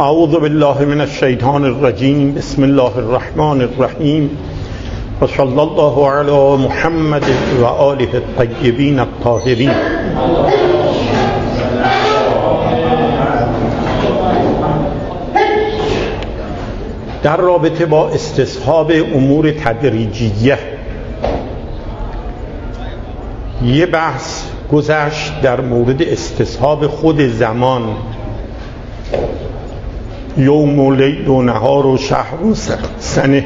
اعوذ بالله من الشیطان الرجیم. بسم الله الرحمن الرحیم و صلی الله علی محمد و آله الطیبین الطاهرین. در رابطه با استصحاب امور تدریجیه یه بحث گذشت در مورد استصحاب خود زمان، یوم و لیل و نهار و شهر و سنه.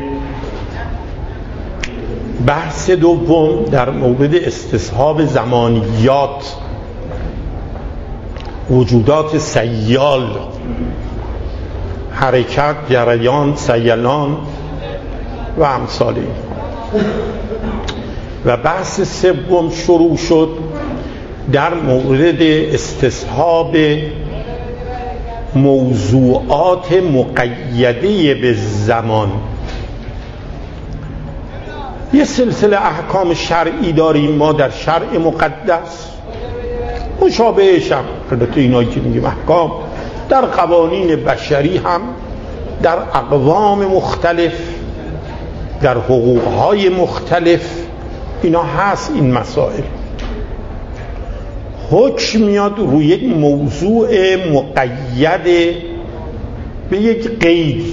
بحث دوم در مورد استصحاب زمانیات، وجودات سیال، حرکت، جریان، سیلان و امثال این. و بحث سوم شروع شد در مورد استصحاب موضوعات مقیده به زمان. یه سلسله احکام شرعی داریم ما در شرع مقدس، مشابهش هم البته اینایی که میگیم احکام در قوانین بشری هم، در اقوام مختلف، در حقوقهای مختلف اینا هست. این مسائل حکم میاد روی یک موضوع مقید به یک قید.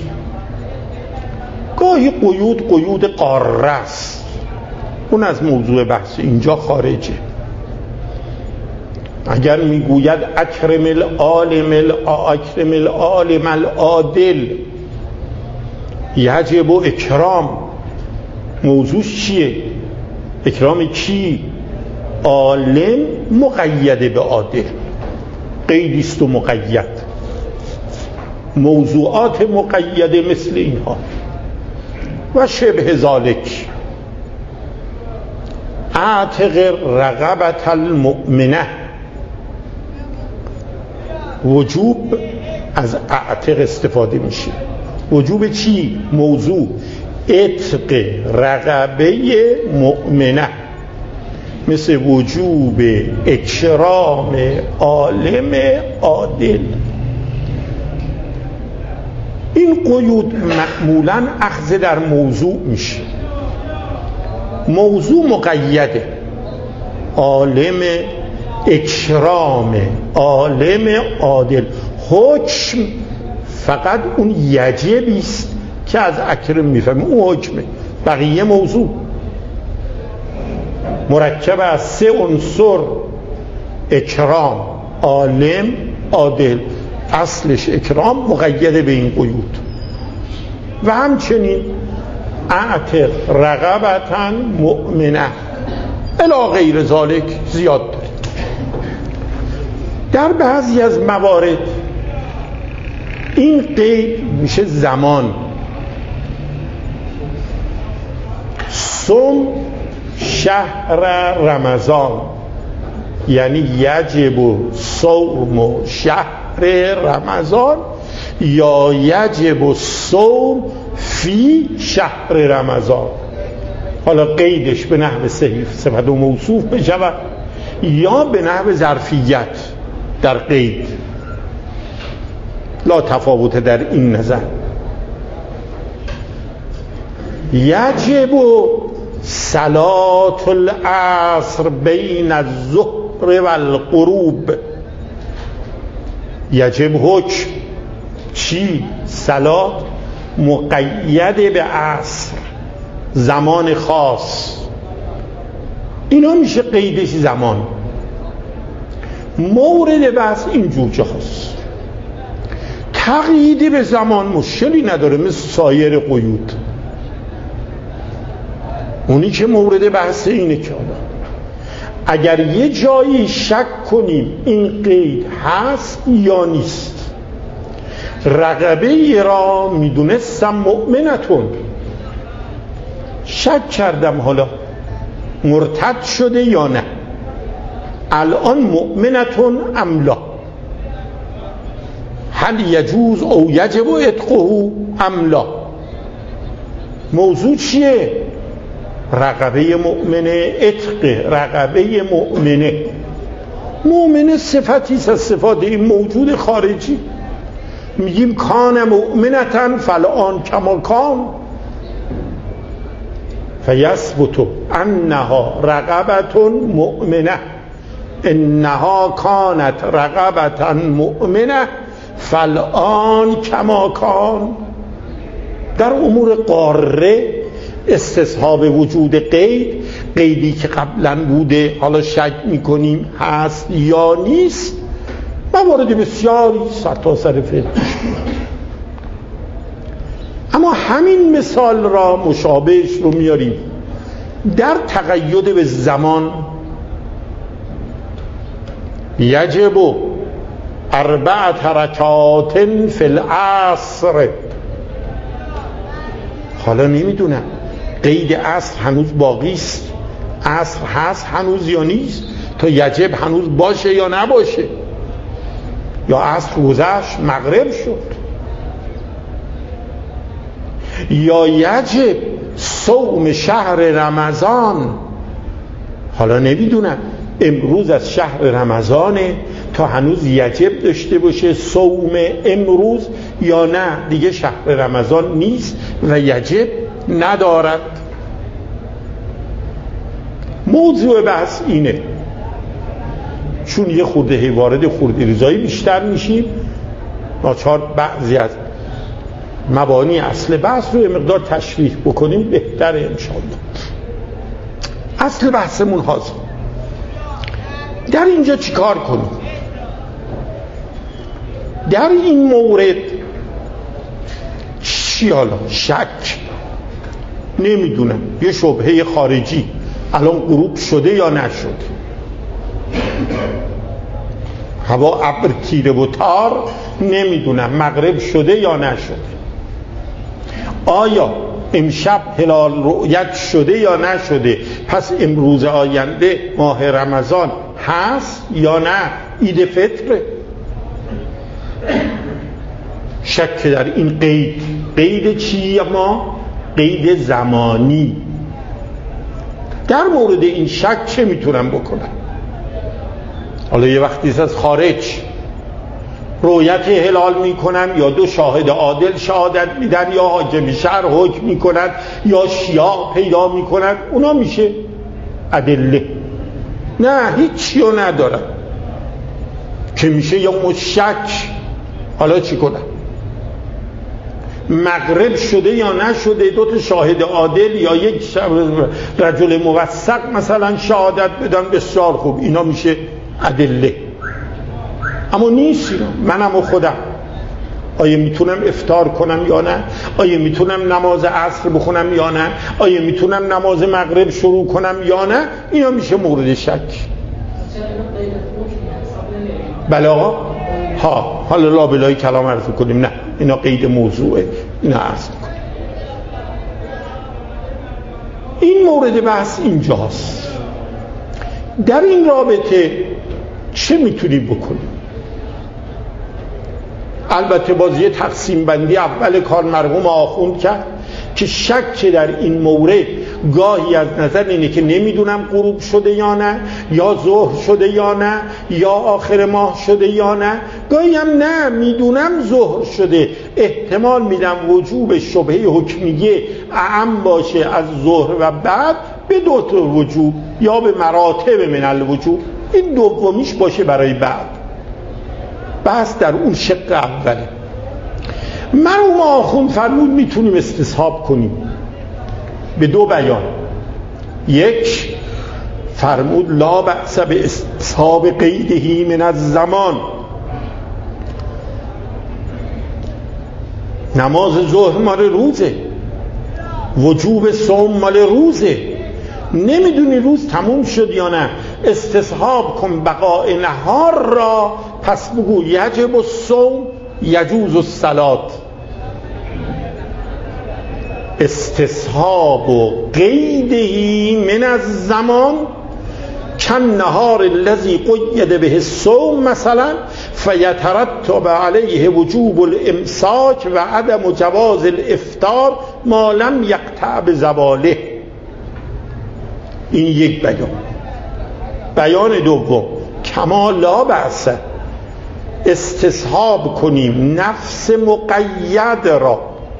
گاهی قیود قاره است، اون از موضوع بحث اینجا خارجه. اگر میگوید اکرم العالم العادل یجب اکرام، موضوع چیه؟ اکرام کی؟ عالم مقیده به عادل، قیدیست و مقید. موضوعات مقیده مثل اینها و شبه ذالک. اعتق رقبت المؤمنه، وجوب از اعتق استفاده میشه. وجوب چی؟ موضوع عتق رقبه مؤمنه، مثل وجوب اکرام عالم عادل. این قیود معمولاً اخذ در موضوع میشه. موضوع مقیده، عالم، اکرام عالم عادل. حکم فقط اون یجبیست که از اکرم میفهمیم، اون حکمه. بقیه موضوع مرکب از 3 عنصر: اکرام، عالم، عادل. اصلش اکرام، مقیده به این قیود. و همچنین اعتق رقبتا مؤمنه الی غیر ذالک زیاد داریم. در بعضی از موارد این قید میشه زمان. صوم شهر رمضان، یعنی یجب صوم شهر رمضان یا یجب صوم فی شهر رمضان. حالا قیدش به نحو صفت و موصوف بشود یا به نحو ظرفیت در قید، لا تفاوت در این نظر. یجب صلاة العصر بین الظهر و الغروب. یجب حکم چی؟ صلاة مقید به عصر، زمان خاص. اینا میشه قیدش زمان. مورد بحث اینجور جاست. تقییدی به زمان مشکلی نداره مثل سایر قیود. اونی که مورد بحث اینه که اگر یه جایی شک کنیم این قید هست یا نیست. رقبه را میدونستم مؤمنتون، شک کردم حالا مرتد شده یا نه، الان مؤمنتون ام لا، هل یجوز او یجب عتقه ام لا. موضوع چیه؟ رقبه مؤمنه، عتق رقبه مؤمنه. مؤمنه صفتی از صفات این موجود خارجی. میگیم کان مؤمنة فالآن کما کان، فیثبت انها رقبة مؤمنة انها کانت رقبة مؤمنة فالآن کما کان. در امور قاره استصحاب وجود قید، قیدی که قبلا بوده حالا شک میکنیم هست یا نیست، موارد بسیاری سرتاسر فقه. اما همین مثال را مشابهش رو میاریم در تقید به زمان. یجب 4 رکعات فی العصر. حالا نمیدونم قید عصر هنوز باقی است، عصر هست هنوز یا نیست، تا یجب هنوز باشه یا نباشه، یا عصر گذشت مغرب شد، یا یجب صوم شهر رمضان. حالا نمیدونم امروز از شهر رمضانه تا هنوز یجب داشته باشه صوم امروز، یا نه دیگه شهر رمضان نیست و یجب ندارد. موضوع بحث اینه، چون یه خورده وارد خورده ریزایی بیشتر میشیم، ناچار بعضی از مبانی اصل بحث رو یه مقدار تشریح بکنیم بهتره انشاءالله. اصل بحثمون حاضر. در اینجا چی کار کنیم؟ در این مورد چی؟ حالا شک نمیدونم، یه شبهه خارجی الان غروب شده یا نشده، هوا ابر تیره و تار، نمیدونم مغرب شده یا نشده، آیا امشب هلال رؤیت شده یا نشده، پس امروز آینده ماه رمضان هست یا نه، عید فطره. شک در این قید چی؟ ما قید زمانی. در مورد این شک چه میتونم بکنم؟ حالا یه وقتی از خارج رؤیت هلال میکنن، یا 2 شاهد عادل شهادت میدن، یا حاکم شهر حکم میکنن، یا شیاع پیدا میکنن، اونا میشه ادله. نه هیچی رو ندارن که میشه یا مشک. حالا چی کنم؟ مغرب شده یا نشده 2 شاهد عادل یا یک رجل موثق مثلا شهادت بدن، بسیار خوب، اینا میشه ادله. اما نیست اینا. منم و خودم آیا میتونم افطار کنم یا نه؟ آیا میتونم نماز عصر بخونم یا نه؟ آیا میتونم نماز مغرب شروع کنم یا نه؟ اینا میشه مورد شک. بله آقا، حالا لا بلای کلام عرض کنیم، نه اینا قید موضوعه، اینا عرض کنیم. این مورد بحث اینجاست. در این رابطه چه میتونیم بکنیم؟ البته بازی تقسیم بندی اول کار مرحوم آخوند کرد که شک در این مورد گاهی از نظر اینه که نمیدونم غروب شده یا نه، یا ظهر شده یا نه، یا آخر ماه شده یا نه، گاهی هم نه میدونم ظهر شده، احتمال میدم وجوب شبهه حکمیه اعم باشه از ظهر و بعد به 2 تا وجوب یا به مراتب من الوجوب، این دومیش باشه برای بعد. بس در اون شق اوله مرحوم آخوند فرمود میتونیم استصحاب کنیم به 2 بیان. یک فرمود لا بأس به استصحاب قیدهی من الزمان. نماز ظهر مال روزه، وجوب صوم مال روزه، نمیدونی روز تموم شد یا نه، استصحاب کن بقاء نهار را، پس بگو یجب الصوم یجوز الصلاة. استصحاب قیدهی من الزمان کن نهار الذی قید به الصوم مثلا فیترتب علیه وجوب الامساک و عدم جواز الافطار ما لم یقطع بزواله. این یک بیان. بیان دوم کما لا بأس استصحاب کنیم نفس مقید را،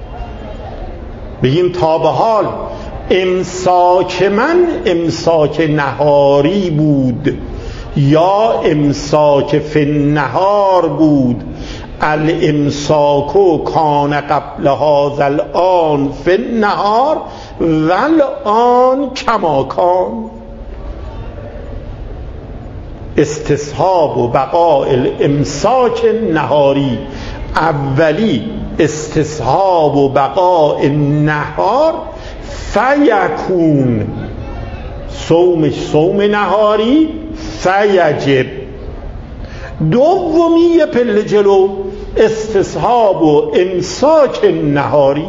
بگیم تا به حال امساک من امساک نهاری بود یا امساک فی النهار بود، الامساک کان قبل هذا الآن فی النهار والآن کما کان. استصحاب و بقاء الامساک نهاری، اولی استصحاب و بقاء نهار فیکون، صومش صوم نهاری فیجب. دومی یه پله جلو استصحاب و امساک نهاری.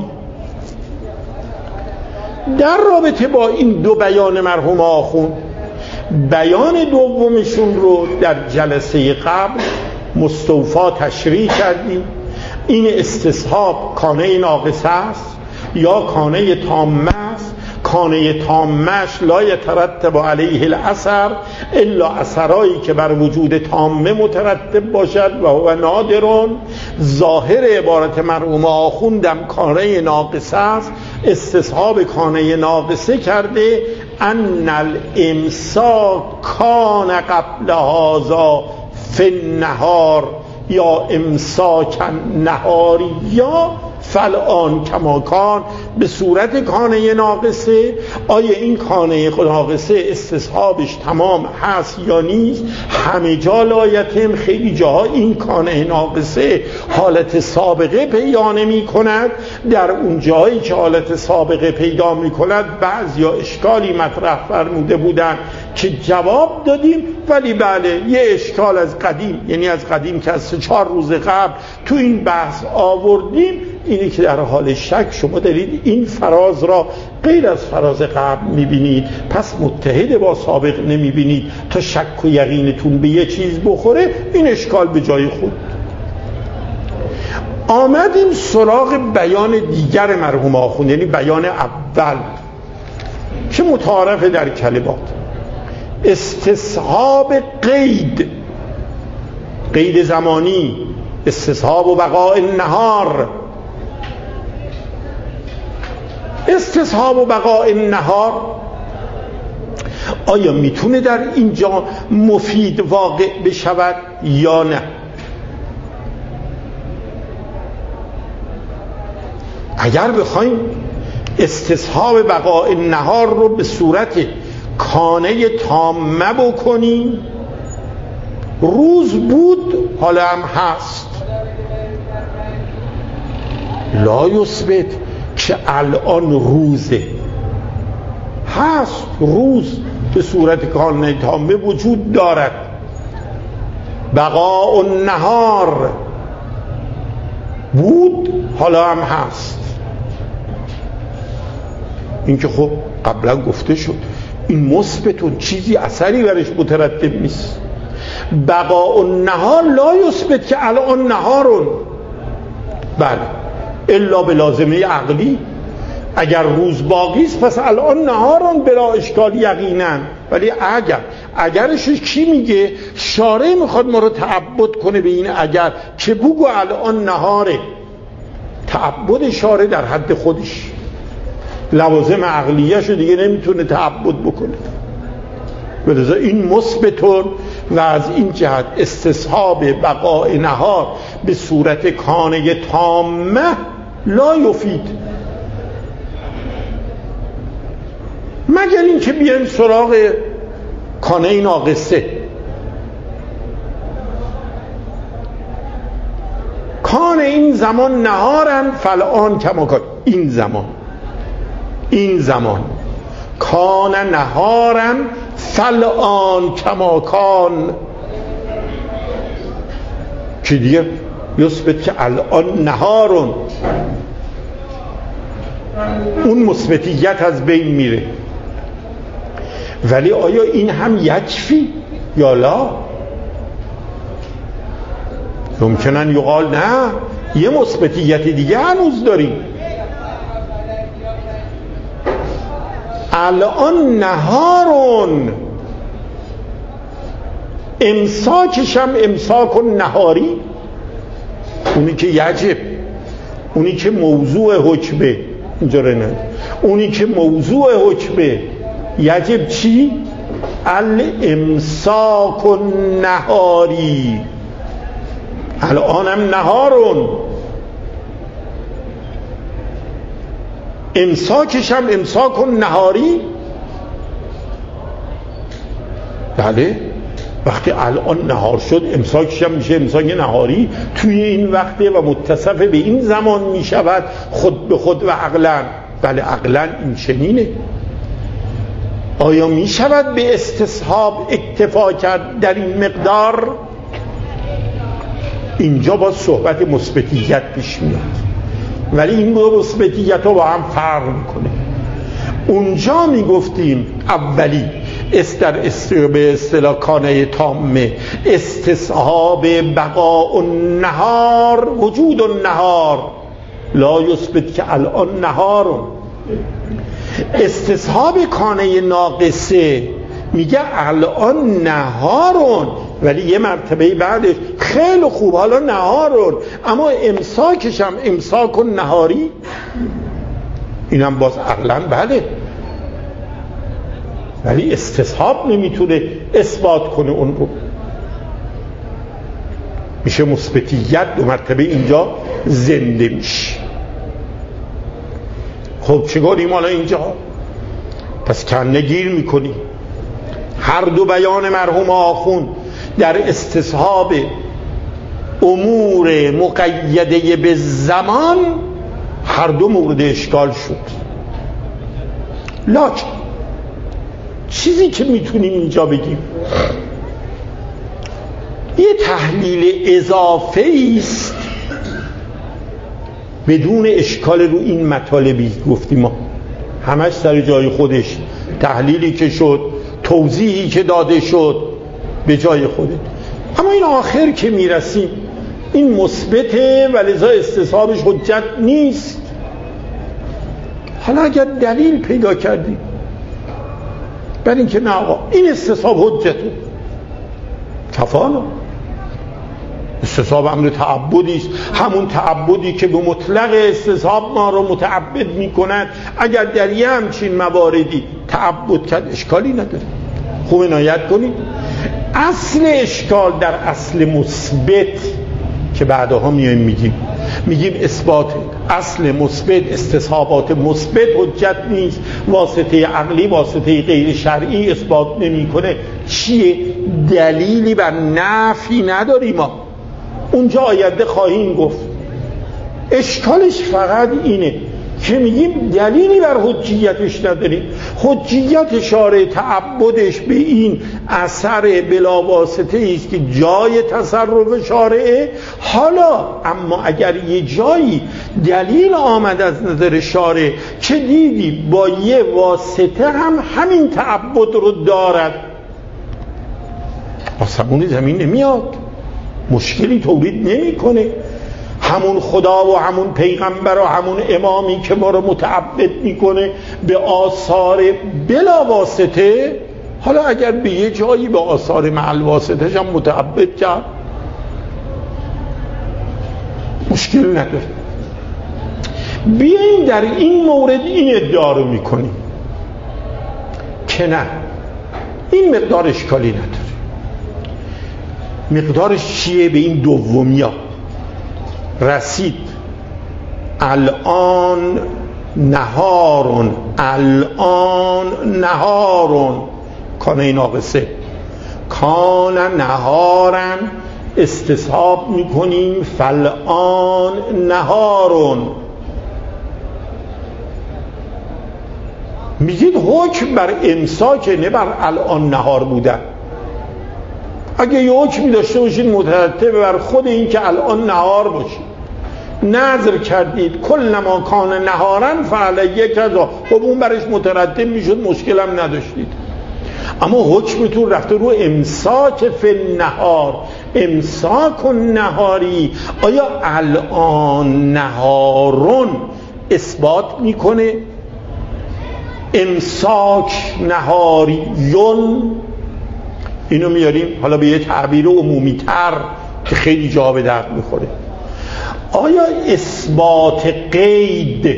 در رابطه با این دو بیان مرحوم آخوند، بیان دومشون رو در جلسه قبل مستوفا تشریح کردیم. این استصحاب کانه ناقصه است یا کانه تامه است. کانه تامش لا یترتب علیه الاثر الا اثرایی که بر وجود تامه مترتب باشد و هو نادرون. ظاهر عبارت مرحوم آخوندم کانه ناقصه است، استصحاب کانه ناقصه کرده ان الامساک کان قبل هذا فی النهار یا امساک نهاری یا فالآن کما کان، به صورت کانه ناقصه. آیا این کانه ناقصه استصحابش تمام هست یا نیست؟ همه جا لایتم، خیلی جاها این کانه ناقصه حالت سابقه پیدا نمی کند. در اون جایی که حالت سابقه پیدا می کند بعضی اشکالی مطرح فرموده بودن که جواب دادیم، ولی بله یه اشکال از قدیم، یعنی از قدیم که از 3-4 روز قبل تو این بحث آوردیم، اینی که در حال شک شما دارید این فراز را غیر از فراز قبل میبینید، پس متحد با سابق نمیبینید تا شک و یقینتون به یه چیز بخوره. این اشکال به جای خود. آمدیم سراغ بیان دیگر مرحوم آخوند، یعنی بیان اول که متعارف در کلمات، استصحاب قید زمانی، استصحاب و بقاء النهار. استصحاب و بقاء النهار آیا میتونه در اینجا مفید واقع بشود یا نه؟ اگر بخوایم استصحاب بقاء النهار رو به صورت کانه تامه بکنیم، روز بود حالا هم هست، لا یثبت که الان روزه، هست، روز به صورت کانه تامه وجود دارد. بقاء النهار بود حالا هم هست. این که خب قبلا گفته شد این مثبتون، چیزی اثری برش مترتب نیست. بقاء النهار لا یثبت که الان نهارون، بله الا به لازمه عقلی. اگر روز باقی است پس الان نهارون بلا اشکال یقینا. ولی اگرش کی میگه؟ شارع میخواد ما رو تعبد کنه به این اگر، که بگو الان نهاره. تعبد شارع در حد خودش، لوازم عقلیه‌شو دیگه نمیتونه تعبد بکنه. ولذا این مثبتون و از این جهت استصحاب بقاء نهار به صورت کانه تامه لا یفید، مگر این که بیایم سراغ کانه ناقصه. کان این زمان نهارن فالآن کما کان، این زمان کان نهارن فالآن کما کان، که دیگه یثبت که الان نهارون، اون مثبتیت از بین میره. ولی آیا این هم یکفی یا لا؟ ممکنن یقال نه، یه مثبتیت دیگه هنوز داریم. الان نهارون امساکش هم امساک نهاری، اونی که یجب، اونی که موضوع حکمه، اینجا نه، اونی که موضوع حکمه یجب چی؟ الامساک النهاری. الانم نهارون، امساکش هم امساک نهاری. بله، وقتی الان نهار شد امساکش هم میشه امساک نهاری توی این وقته و متصف به این زمان میشود خود به خود و عقلا. بله عقلا این چنینه. آیا میشود به استصحاب اکتفا کرد در این مقدار؟ اینجا با صحبت مثبتیت پیش میاد، ولی این دو مثبتیت ها با هم فرق میکنه. اونجا میگفتیم اولی به اصطلاح کانه تامه استصحاب بقاء النهار وجود النهار لا یثبت که الان نهارون. استصحاب کانه ناقصه میگه الان نهارون، ولی یه مرتبه بعدش خیلی خوب حالا نهارون، اما امساکش هم امساک نهاری. اینم باز عقلن بله، ولی استصحاب نمیتونه اثبات کنه اون رو. میشه مثبتیت دو مرتبه اینجا زنده میشه. خب چگاریم حالا اینجا؟ پس کنه گیر میکنیم. هر دو بیان مرحوم آخوند در استصحاب امور مقیده به زمان هر دو مورد اشکال شد. لکن چیزی که میتونیم اینجا بگیم یه تحلیل اضافه است بدون اشکال رو این مطالبی گفتیم ما همش سر جای خودش، تحلیلی که شد، توضیحی که داده شد به جای خوده، اما این آخر که میرسیم این مثبته و لذا استصحابش حجت نیست. حالا اگر دلیل پیدا کردیم بر این که نه آقا این استصحاب حجته، کفانا استصحاب امر تعبدی است، همون تعبدی که به مطلق استصحاب ما رو متعبد میکند. اگر در یه همچین مواردی تعبد کرد اشکالی نداره. خوب عنایت کنید اصل اشکال در اصل مثبت که بعدها میگیم اثبات اصل مثبت، استصحابات مثبت حجت نیست، واسطه عقلی واسطه غیر شرعی اثبات نمیکنه. چیه؟ دلیلی بر نفی نداریم ما، اونجا آینده خواهیم گفت. اشکالش فقط اینه که میگیم دلیلی بر حجیتش نداریم. حجیت شارع تعبدش به این اثر بلاواسطه است که جای تصرف شارعه. حالا اما اگر یه جایی دلیل آمد از نظر شارع که دیدی با یه واسطه هم همین تعبد رو دارد، آسمون زمین نمیاد، مشکلی تولید نمیکنه. همون خدا و همون پیغمبر و همون امامی که ما رو متعبد میکنه به آثار بلا واسطه، حالا اگر به یه جایی به آثار معل واسطه هم متعبد کرد مشکل نداره. بیاییم در این مورد این ادعا رو میکنیم که نه این مقدار اشکالی نداره. مقدارش چیه؟ به این دومیا رسید. الان نهارون، الان نهارون، کانه ناقصه، کان نهارن استصحاب میکنیم فالان نهارون. میگید حکم بر امساک نه بر الان نهار بودن. اگه یه حکمی داشته باشید مترتب بر خود این که الان نهار باشید، نظر کردید کل ما کان نهارن فعلیه کذا، خب اون برش مترتب میشد، مشکل هم نداشتید. اما حکمتون رفته رو امساک فی النهار، امساک النهاری. آیا الان نهارون اثبات میکنه امساک نهاریون؟ اینو میاریم حالا به یه تعبیر عمومی تر که خیلی جا به درد میخوره. آیا اثبات قید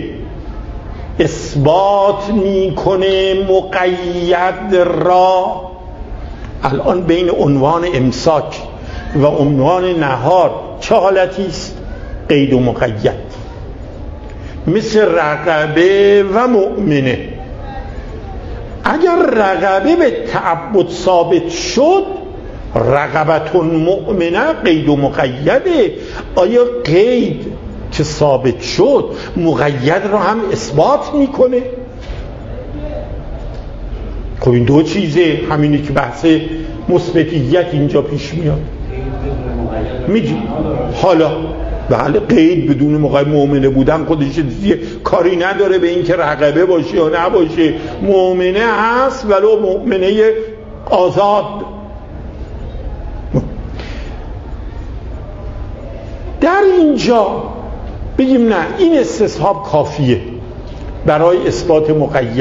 اثبات میکنه مقید را؟ الان بین عنوان امساک و عنوان نهار چه حالتی است؟ قید و مقید. مثل رقبه و مؤمنه. اگر رقبه به تعبد ثابت شد، رقبتون مؤمنه قید و مقیده. آیا قید که ثابت شد مقید را هم اثبات میکنه؟ خب این دو چیزه، همینی که بحث مثبتیت اینجا پیش میاد. میگی حالا بله قید بدون مقید مؤمنه بودن خودش دیگه کاری نداره به این که رقبه باشه یا نباشه، مؤمنه هست ولو مؤمنه آزاد. در اینجا بگیم نه این استصحاب کافیه برای اثبات مقید،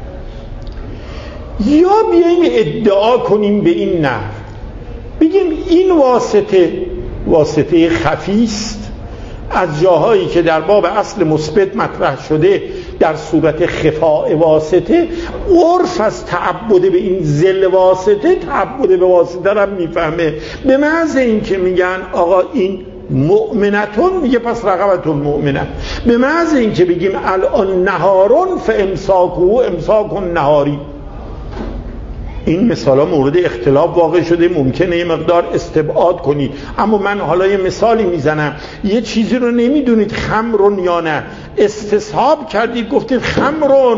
یا بیاییم ادعا کنیم به این نحو بگیم این واسطه خفی است، از جاهایی که در باب اصل مثبت مطرح شده در صورت خفاء واسطه، عرف از تعبد به این ذل واسطه تعبد به واسطه را میفهمه. به محض این که میگن آقا این مؤمنتون، میگه پس رقبتون مؤمنه. به محض این که بگیم الان نهارون فامساکو امساکون نهاری، این مثالا مورد اختلاف واقع شده، ممکنه یه مقدار استبعاد کنید، اما من حالا یه مثالی میزنم. یه چیزی رو نمیدونید خمرون یا نه، استصحاب کردید گفتید خمرون،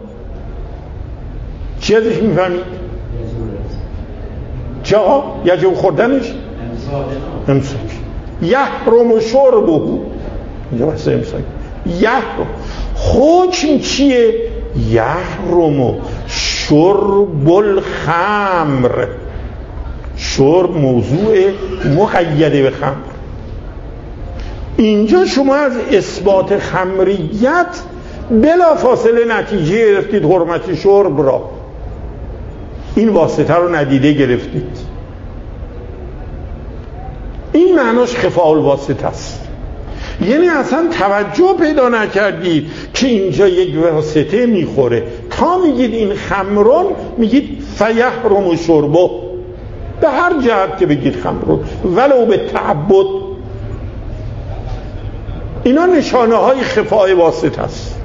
چی ازش میفهمید؟ چه آقا؟ یجب خوردنش؟ امساک. یحرم شربه، اینجا بحث امساک. یحرم حکم چیه؟ یحرم شرب الخمر، شرب موضوع مقیده به خمر. اینجا شما از اثبات خمریت بلا فاصله نتیجه گرفتید حرمت شرب را، این واسطه رو ندیده گرفتید. این معناش خفاء الواسطه است، یعنی اصلا توجه پیدا نکردید که اینجا یک واسطه میخوره، تا میگید این خمرون میگید فیحرم شربه، به هر جهت که بگید خمرون ولو به تعبد. اینا نشانه های خفاء واسطه است.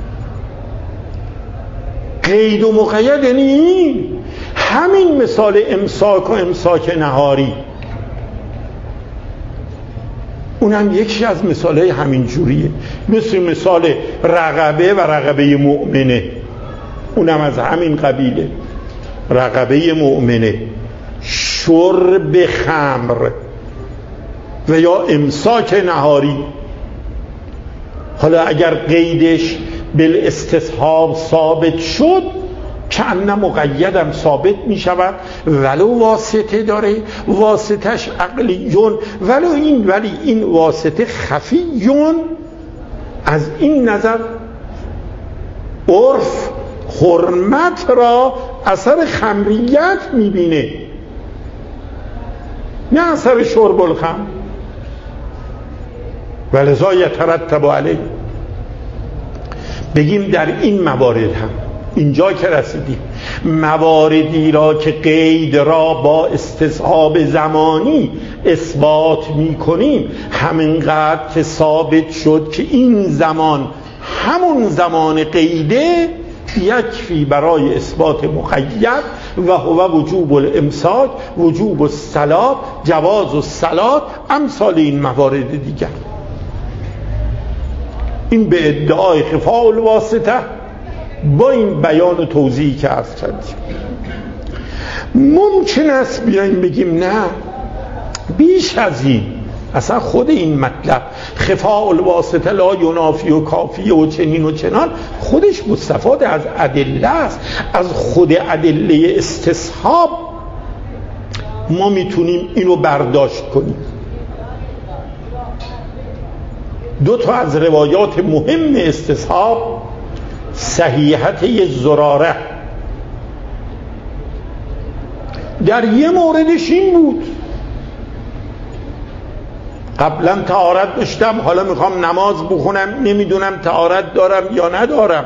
قید و مقید یعنی همین مثال امساک و امساک نهاری، اونم یکی از مثالهای همین جوریه، مثال رقبه و رقبه مؤمنه، اونم از همین قبیله. رقبه مؤمنه، شرب خمر و یا امساک نهاری. حالا اگر قیدش بالاستصحاب ثابت شد کأن مقیدم ثابت می شود، ولو واسطه داره، واسطش عقلیون، ولی این واسطه خفیون. از این نظر عرف حرمت را اثر خمریت می بینه، نه اثر شرب الخمر، ولذا یترتب علیه. بگیم در این موارد هم اینجا که رسیدیم، مواردی را که قید را با استصحاب زمانی اثبات می کنیم، همینقدر که ثابت شد که این زمان همون زمان قیده، یکفی برای اثبات مقید و هو وجوب الامساک، وجوب الصلاة، جواز الصلاة، امثال این موارد دیگر. این به ادعای خفاء الواسطه با این بیان و توضیحی که عرض کردیم. ممکن است بیاییم بگیم نه بیش از این، اصلا خود این مطلب خفاء الواسطه لا ینافی و کافی و چنین و چنان خودش مستفاد از ادله است. از خود ادله استصحاب ما میتونیم اینو برداشت کنیم. دو تا از روایات مهم استصحاب، صحیحه زراره در یه موردش این بود قبلا طهارت داشتم، حالا میخوام نماز بخونم، نمیدونم طهارت دارم یا ندارم.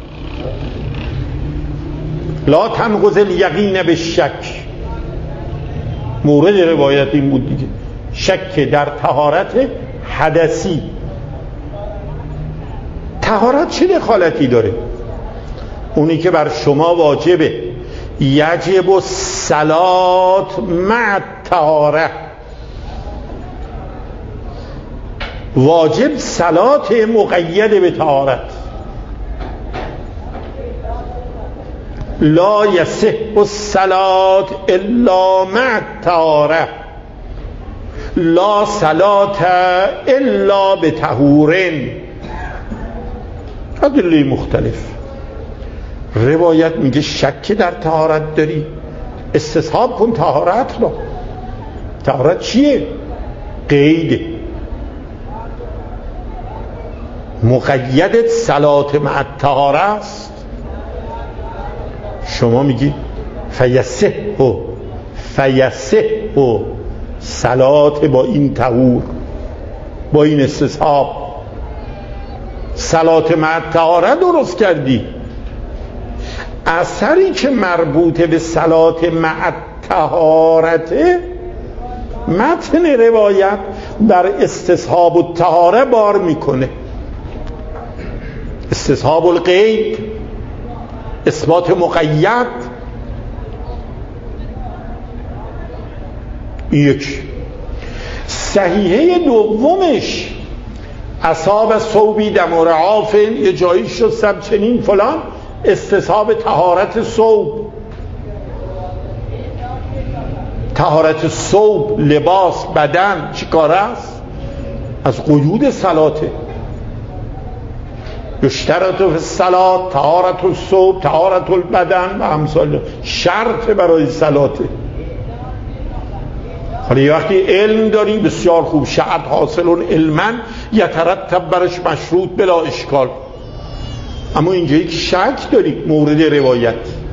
لا تنقض الیقین بالشک، مورد روایت این بود دیگه، شک در طهارت حدثی. طهارت چه دخالتی داره؟ اونی که بر شما واجبه، یجب الصلاة مع الطهاره، واجب صلات مقید به طهارت. لا یصح الصلاة الا مع الطهاره، لا صلاة الا بطهور. ادله مختلف. روایت میگه شک در طهارت داری، استصحاب کن طهارت رو. طهارت چیه؟ قیده، مقیدت صلات مع الطهاره است. شما میگی فیصح صلات با این طهور، با این استصحاب، صلات مع الطهاره درست کردی. اثری که مربوط به صلات مع الطهارته، متن روایت بر استصحاب الطهاره بار میکنه. استصحاب القید، اثبات مقید. یک صحیحه دومش اصاب ثوبی دم رعاف، یه جایی شستم چنین فلان، استصحاب طهارت ثوب. طهارت ثوب، لباس، بدن چی کار است؟ از قیود صلاته. یشترط فی الصلاة طهارت الثوب، طهارت البدن و امثال، شرط برای صلاته. حالا یه وقتی علم داری بسیار خوب، شرط حاصل علما یترتب برش مشروط بلا اشکال. اما اینجایی که شک داری، مورد روایت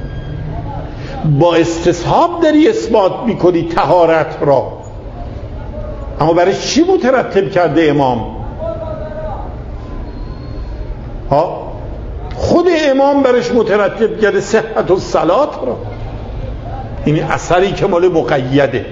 با استصحاب داری اثبات میکنی طهارت را، اما برای چی مترتب کرده امام؟ خود امام برش مترتب کرده صحت الصلاة را. این اثری که مال مقیده.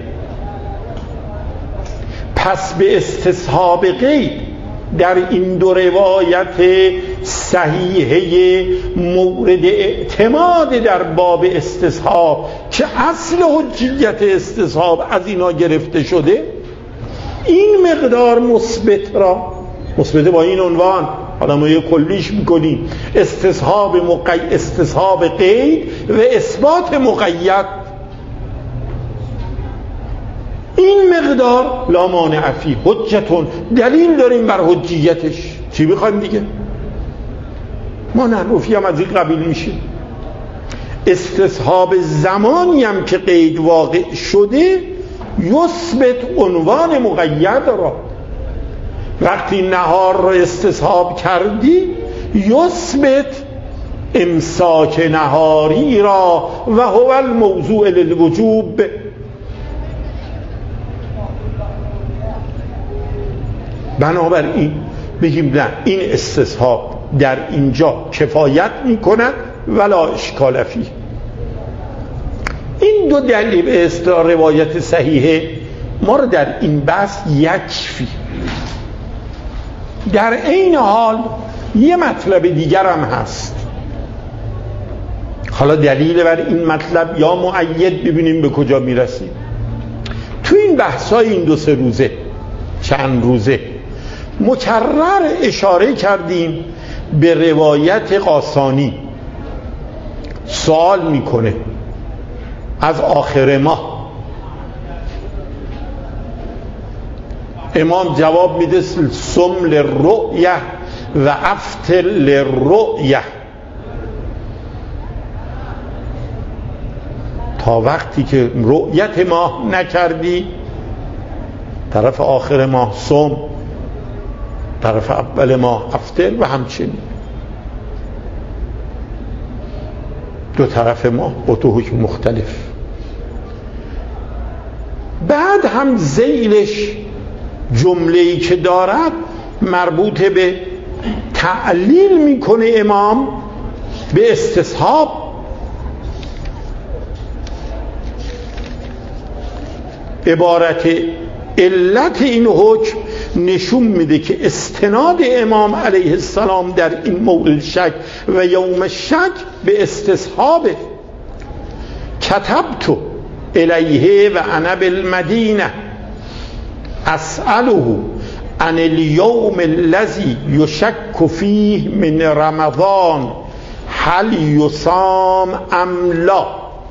پس به استصحاب قید در این دو روایت صحیحه مورد اعتماد در باب استصحاب که اصل حجیت استصحاب از اینا گرفته شده، این مقدار مثبت با این عنوان، حالا ما یه کلیش میکنیم، استصحاب قید و اثبات مقید. این مقدار لا مانع فی حجتون، دلیل داریم بر حجیتش. چی بخوایم دیگه؟ ما نحنفی هم از این قبیل میشیم. استصحاب زمانی هم که قید واقع شده یثبت عنوان مقید را. وقتی نهار را استصحاب کردی یثبت امساک نهاری را و هو الموضوع للوجوب. بنابراین بگیم نه، این استصحاب در اینجا کفایت میکند ولا اشکال فیه. این دو دلیل به اصطلاح روایت صحیحه ما رو در این بحث یکفی. در این حال یه مطلب دیگر هم هست. حالا دلیل بر این مطلب یا مؤید، ببینیم به کجا میرسیم. تو این بحثای این 2-3 روزه، چند روزه، مکرر اشاره کردیم به روایت قاسانی. سوال میکنه از آخر ماه، امام جواب میده صم للرؤیه و افطر للرؤیه. تا وقتی که رؤیت ماه نکردی، طرف آخر ماه صم، طرف اول ماه افطر و همچنین. دو طرف ماه با تو حکم مختلف. بعد هم ذیلش جمله‌ای که دارد مربوط به تعلیل میکنه امام به استصحاب. عبارت علت این حکم نشون میده که استناد امام علیه السلام در این مورد شک و یوم شک به استصحابه. کتبت الیه و انا بالمدینه اسأله عن اليوم الذي يشك فيه من رمضان هل يصام ام لا.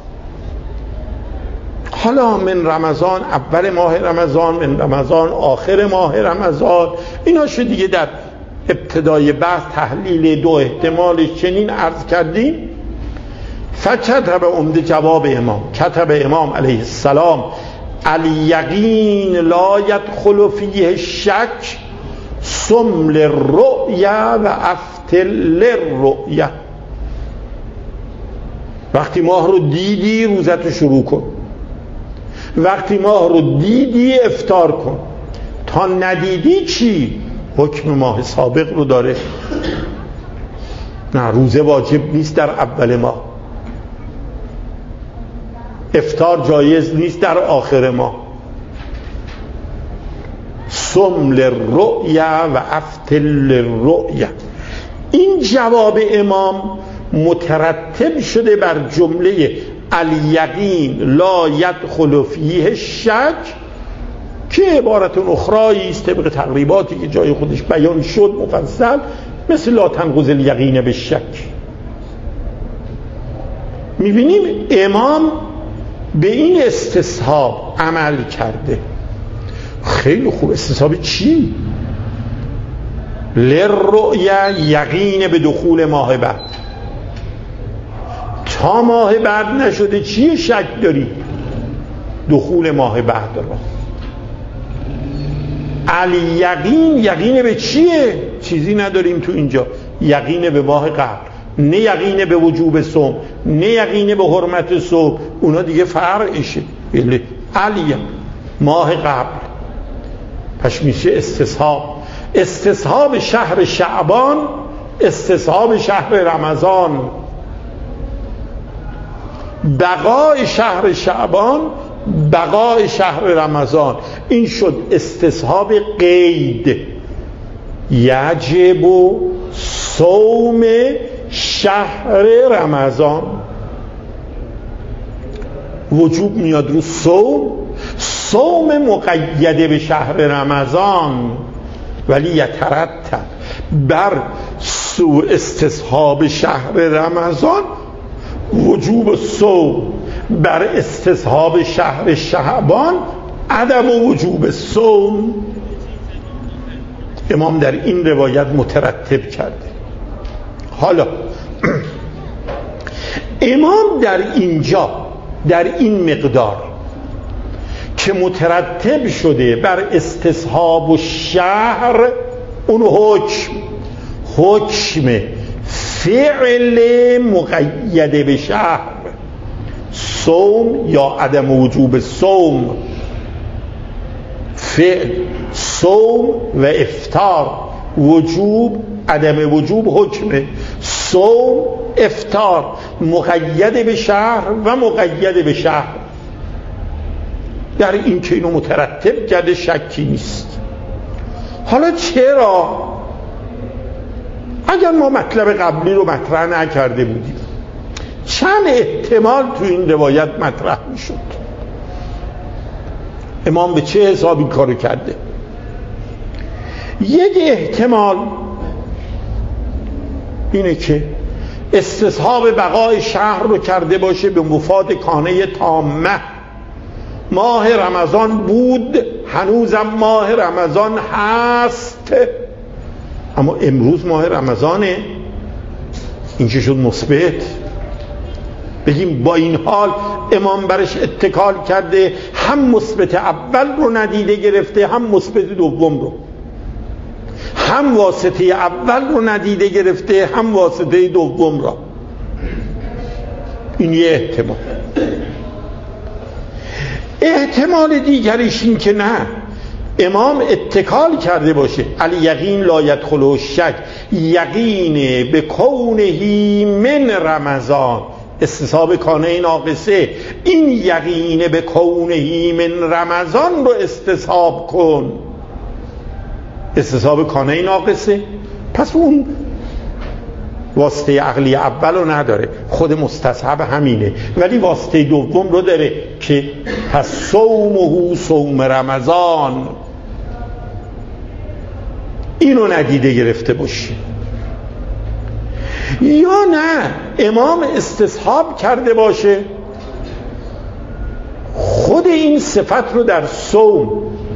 حالا من رمضان، اول ماه رمضان، من رمضان آخر ماه رمضان، اینا شو دیگه در ابتدای بحث تحلیل دو احتمالش چنین عرض کردیم. فکتب عمده جواب امام، کتب امام علیه السلام الیقین لا یدخل فیه الشک صم للرؤیا و افطر للرؤیا. وقتی ماه رو دیدی روزتو شروع کن، وقتی ماه رو دیدی افطار کن، تا ندیدی چی؟ حکم ماه سابق رو داره. نه، روزه واجب نیست در اول ماه، افطار جایز نیست در آخر ماه. صم للرؤیا و افطر للرؤیا. این جواب امام مترتب شده بر جمله الیقین لا یدخل فیه الشک که عبارت اخرایی است طبق تقریباتی که جای خودش بیان شد مفصل، مثل لا تنقض الیقین بالشک. میبینیم امام به این استصحاب عمل کرده. خیلی خوب. استصحاب چی؟ للرؤیا، یقین به دخول ماه بعد. تا ماه بعد نشده چیه شک داری؟ دخول ماه بعد را. الیقین، یقین به چیه؟ چیزی نداریم تو اینجا. یقین به ماه قبل، نه یقین به وجوب صوم، نه یقین به حرمت صوم، اونا دیگه فرعشه. علی ماه قبل، پس میشه استصحاب. استصحاب شهر شعبان، استصحاب شهر رمضان. بقای شهر شعبان، بقای شهر رمضان. این شد استصحاب قید. یجب صوم شهر رمضان. وجوب میاد رو صوم، صوم مقیده به شهر رمضان، ولی یترتب بر سو استصحاب شهر رمضان وجوب صوم، بر استصحاب شهر شعبان عدم وجوب صوم. امام در این روایت مترتب کرده. حالا امام در اینجا در این مقدار که مترتب شده بر استصحاب و شهر، اون حکم فعل مقید به شهر، صوم یا عدم وجوب صوم، فعل صوم و افطار، وجوب عدم وجوب حکمه، صوم افطار، مقید به شهر و مقید به شهر. در این که اینو مترتب کرده شکی نیست. حالا چرا اگر ما مطلب قبلی رو مطرح نکرده بودیم چند احتمال تو این روایت مطرح میشد؟ امام به چه حسابی کارو کرده؟ یک احتمال اینه که استصحاب بقای شهر رو کرده باشه به مفاد کانه تامه. ماه رمضان بود، هنوزم ماه رمضان هست، اما امروز ماه رمضانه. این که شد مثبت. بگیم با این حال امام برش اتکال کرده، هم مثبت اول رو ندیده گرفته، هم مثبت دوم رو، هم واسطه اول رو ندیده گرفته، هم واسطه دوم را. این یه احتمال. احتمال دیگریش این که نه، امام اتکال کرده باشه الیقین لا یدخله الشک، یقین به کونه من رمضان، استصحاب کانه ناقصه، این یقین به کونه من رمضان رو استصحاب کن، استصحاب کانه ناقصه. پس اون واسطه عقلی اول رو نداره، خود مستصحب همینه، ولی واسطه دوم رو داره که پس صومه صوم رمضان، اینو ندیده گرفته باشی. یا نه امام استصحاب کرده باشه خود این صفت رو در صوم،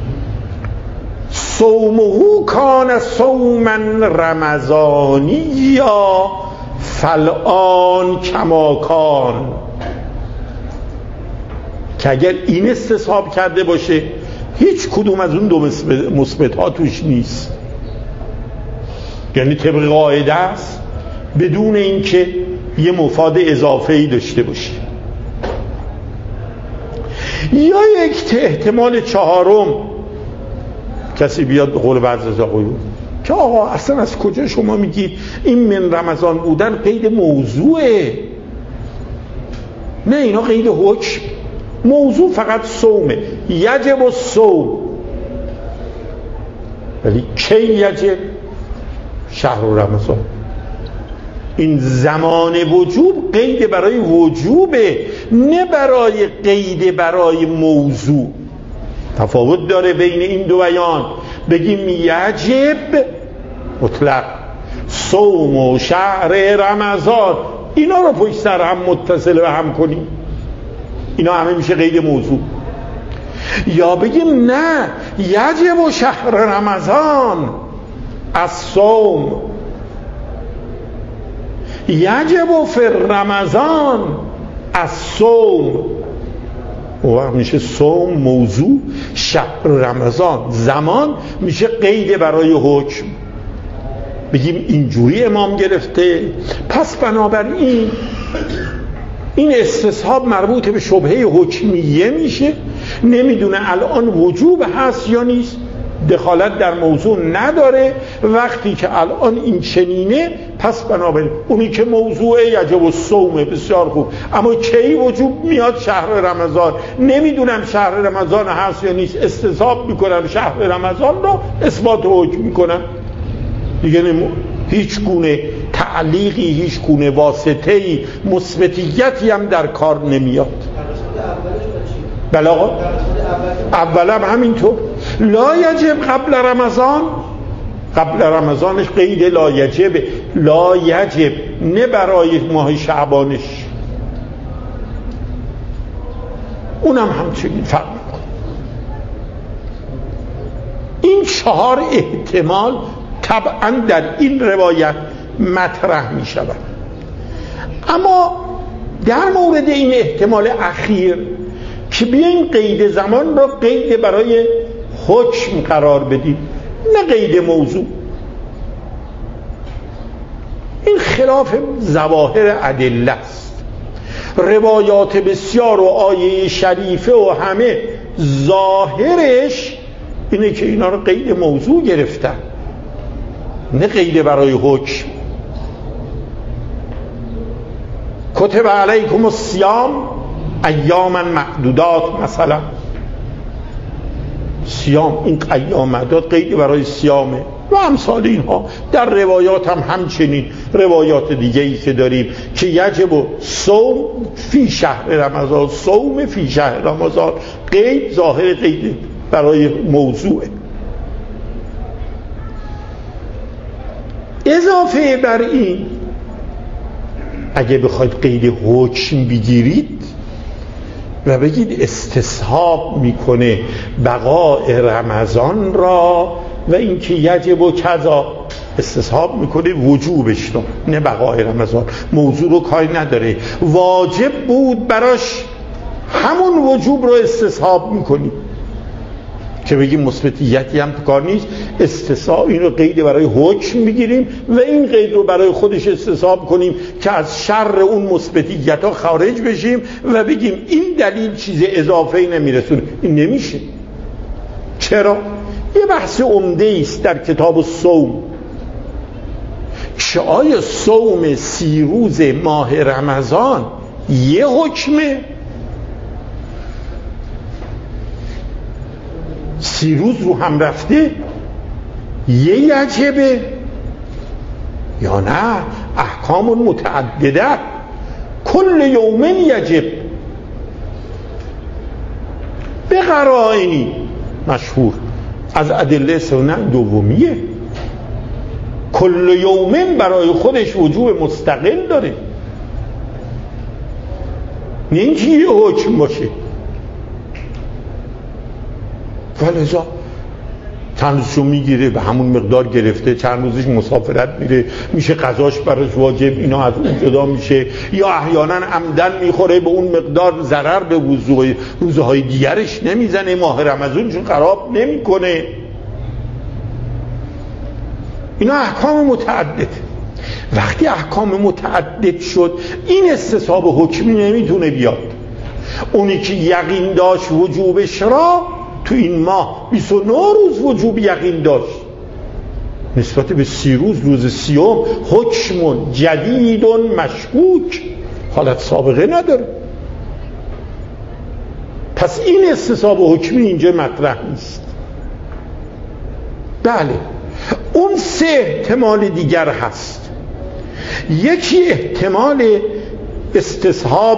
صومه کان صوما رمضانی یا فالآن کما کان، که اگر این استصحاب کرده باشه هیچ کدوم از اون دو مثبت ها توش نیست، یعنی طبق قاعده است بدون اینکه یه مفاد اضافه‌ای داشته باشه. یا یک احتمال چهارم، کسی بیاد قول بعض آقایون که آقا اصلا از کجا شما میگید این من رمضان بودن قید موضوعه؟ نه، اینا قید حکم، موضوع فقط صومه، یجب الصوم، ولی کی یجب؟ شهر رمضان. این زمان وجوب قید برای وجوبه، نه برای قید برای موضوع. تفاوت داره بین این دو بیان. بگیم یجب مطلق، صوم و شهر رمضان، اینا رو پشت سر هم متصل به هم کنیم، اینا همه میشه قید موضوع. یا بگیم نه، یجب شهر رمضان از صوم، یجب فی رمضان از صوم، و میشه صوم موضوع، شهر رمضان زمان میشه قید برای حکم. بگیم اینجوری امام گرفته، پس بنابراین این استصحاب مربوط به شبهه حکمیه میشه، نمیدونه الان وجوب هست یا نیست، دخالت در موضوع نداره. وقتی که الان این چنینه پس بنابراین اونی که موضوع یجب الصوم، بسیار خوب، اما کی وجوب میاد؟ شهر رمضان. نمیدونم شهر رمضان هست یا نیست، استصحاب میکنم شهر رمضان رو، اثبات حکم میکنم دیگه. هیچ گونه تعلیقی، هیچ گونه واسطه‌ای، مثبتیتی هم در کار نمیاد. بله آقا، اول هم همینطور. لا یجب قبل رمضان، قبل رمضانش قید لا یجب، لا یجب نه برای ماه شعبانش، اونم همچنین فرق میکنه. این چهار احتمال طبعا در این روایت مطرح می شود. اما در مورد این احتمال اخیر که بیایم قید زمان را قید برای حکم قرار بدیم، نه قید موضوع، این خلاف ظواهر ادله است. روایات بسیار و آیه شریفه و همه ظاهرش اینه که اینا رو قید موضوع گرفتن، نه قید برای حکم. کتب علیکم الصیام ایاما معدودات، مثلا صیام، این ایام معدود قید برای صیامه و امثال اینها. در روایات هم همچنین، روایات دیگه ای که داریم که یجب صوم فی شهر رمضان، صوم فی شهر رمضان، قید ظاهر قید برای موضوعه. اضافه بر این اگه بخواید قید حکم بگیرید و بگید استصحاب میکنه بقاء رمضان را و اینکه یجب و کذا، استصحاب میکنه وجوبش رو، نه بقاء رمضان، موضوع رو کاری نداره، واجب بود براش همون وجوب رو استصحاب میکنی. که بگیم مثبتیتی هم کار نیست. استصحاب این رو قید برای حکم میگیریم و این قید رو برای خودش استصحاب کنیم که از شر اون مثبتیت ها خارج بشیم و بگیم این دلیل چیز اضافه‌ای نمیرسونه. این نمیشه. چرا؟ یه بحث عمده است در کتاب الصوم که آیا صوم 30 روز ماه رمضان یه حکمه؟ 30 روز رو هم رفته یه یجبه یا نه احکام متعدده کل یومن یجب به قرائنی مشهور از ادله سنن دومیه. کل یومن برای خودش وجوب مستقل داره، نه اینکه یه حکم باشه. ولذا چند روزشو میگیره به همون مقدار گرفته، چند روزش مسافرت میره میشه قضاش براش واجب، اینا از اون جدا میشه، یا احیانا عمدن میخوره به اون مقدار ضرر به روزهای دیگرش نمیزنه، ماه رمضانشون خراب نمیکنه. اینا احکام متعدد. وقتی احکام متعدد شد این استصحاب حکمی نمیتونه بیاد. اونی که یقین داشت وجوبش را تو این ماه 29 روز وجوب یقین داشت، نسبت به 30 روز، روز 30 حکم جدید مشکوک، حالت سابقه نداره. پس این استصحاب حکمی اینجا مطرح نیست. بله اون 3 احتمال دیگر هست. یکی احتمال استصحاب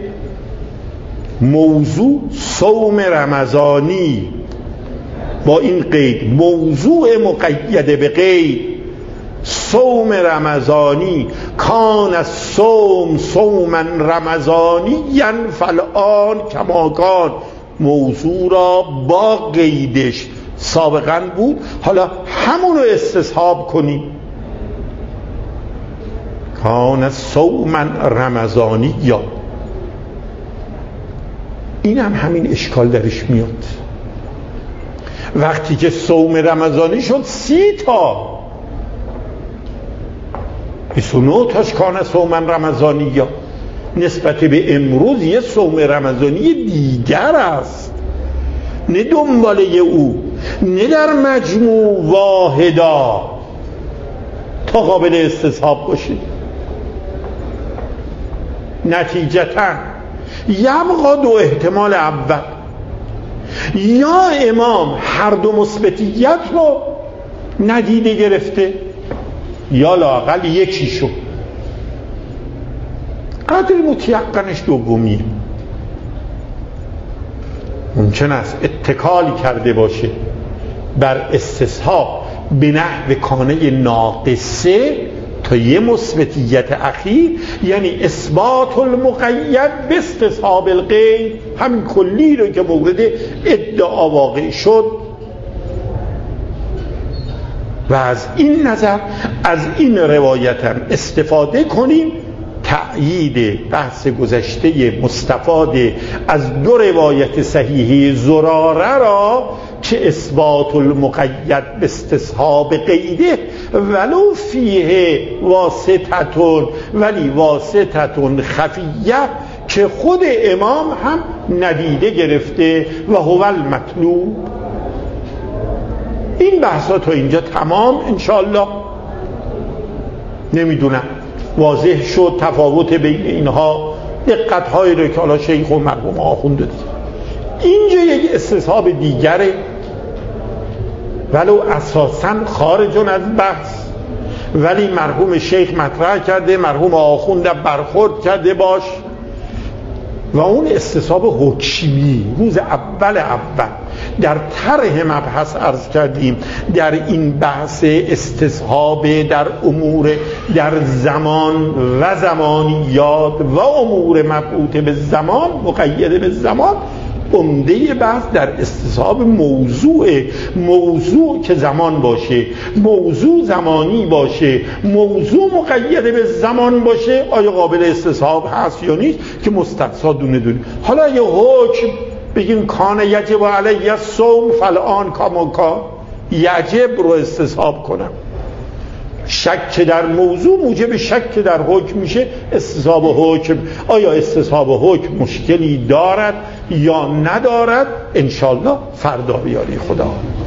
موضوع صوم رمضانی با این قید، موضوع مقید به قید صوم رمضانی کان الصوم صوما رمضانیا فالآن کما کان، موضوع را با قیدش سابقا بود، حالا همون رو استصحاب کنیم کان صوما رمضانیا. این هم همین اشکال درش میاد. وقتی که صوم رمضانی شد 30 تا 29 تاش کان صوم رمضانی یا نسبت به امروز یه صوم رمضانی دیگر است، نه دنباله او، نه در مجموع واحدا تا قابل استصحاب باشه. نتیجتاً یبقا 2 احتمال اول، یا امام هر دو مثبتیت رو ندیده گرفته یا لااقل یکیشو. قدر متیقنش دومیه. ممکن است اتکال کرده باشه بر استصحاب به نحو کانه ناقصه تا یه مثبتیت اخیر، یعنی اثبات المقید به استصحاب القید، همین کلی رو که مورد ادعا واقع شد. و از این نظر از این روایت هم استفاده کنیم تأیید بحث گذشته مستفاد از 2 روایت صحیحه زراره را که اثبات المقید به استصحاب قیده ولو فیه واسطتون، ولی واسطتون خفیه که خود امام هم ندیده گرفته و هو المطلوب. این بحثا تا اینجا تمام انشاءالله. نمیدونم واضح شد تفاوت بین اینها، دقت‌هایی رو که حالا شیخ و مرحوم آخوند دید. اینجا یک استصحاب دیگره ولو اساساً خارج از بحث، ولی مرحوم شیخ مطرح کرده، مرحوم آخوند برخورد کرده باش، و اون استصحاب حکمی روز اول در طرح مبحث عرض کردیم. در این بحث استصحاب در امور در زمان و زمانیات و امور مبعوث به زمان مقید به زمان، عمده بحث در استصحاب موضوع که زمان باشه، موضوع زمانی باشه، موضوع مقید به زمان باشه، آیا قابل استصحاب هست یا نیست که مستقصا دونه دونه. حالا یه حکم بگین کان یجب علی الصوم فالآن کما کان، یجب رو استصحاب کنم. شک در موضوع موجب شک در حکم میشه. استصحاب حکم، آیا استصحاب حکم مشکلی دارد یا ندارد؟ انشالله فردا بیاری خدا.